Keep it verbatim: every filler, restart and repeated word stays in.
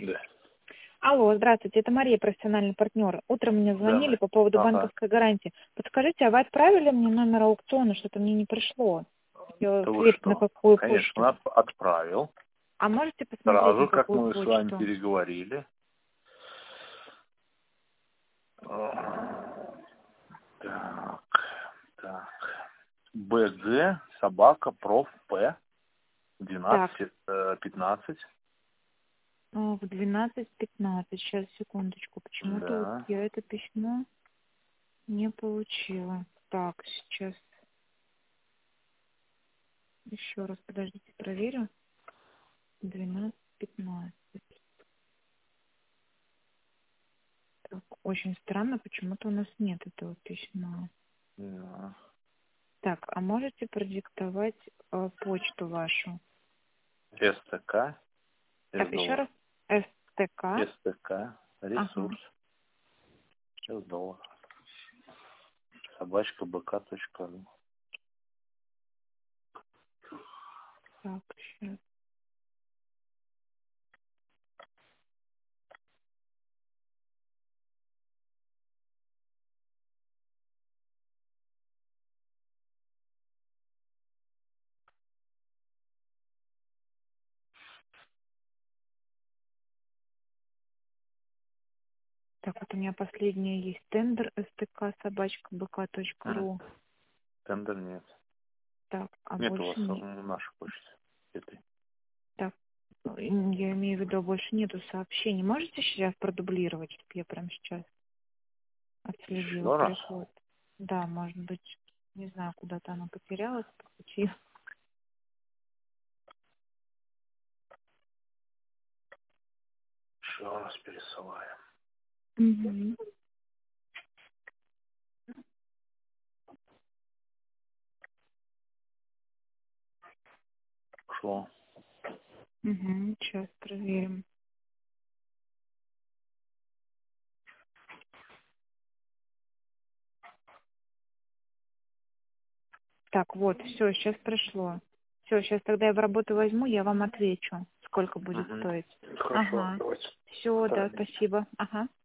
Да. Алло, здравствуйте, это Мария, профессиональный партнер. Утром мне звонили Да. по поводу Ага. банковской гарантии. Подскажите, а вы отправили мне номер аукциона, что-то мне не пришло? Я Да вы ответ на что? какую почту? Конечно, от- отправил. А можете посмотреть, на Сразу, как какую мы с вами почту? переговорили. Так, так. БГ, собака, проф, П, Так, двенадцать э, пятнадцать. ну, в двенадцать пятнадцать. Сейчас, секундочку. Почему-то вот Да. я это письмо не получила. Так, сейчас еще раз, подождите, проверю. двенадцать пятнадцать. Так, очень странно, почему-то у нас нет этого письма. Да. Так, а можете продиктовать э, почту вашу? СТК, Так, еще С-доллар. раз. СТК. СТК, Ага. ресурс, С-доллар. Собачка бк.ру. Так, сейчас. Так, вот у меня последнее есть тендер СТК собачка М, бк.ру. Тендер нет. Так, а Нет у больше вас не. м, нашей почты. Этой. Так, м, я имею в виду, больше нету сообщений. Можете сейчас продублировать, чтобы я прямо сейчас отследила Еще раз. приход? Да, может быть, не знаю, куда-то она потерялась по пути. Еще раз пересылаем. Угу. Шло. Угу, сейчас проверим. Так, вот, все, сейчас пришло. Все, сейчас тогда я в работу возьму, я вам отвечу, сколько будет Угу. стоить. Хорошо, Ага. давайте. Все, да, Торопитесь. спасибо. Ага.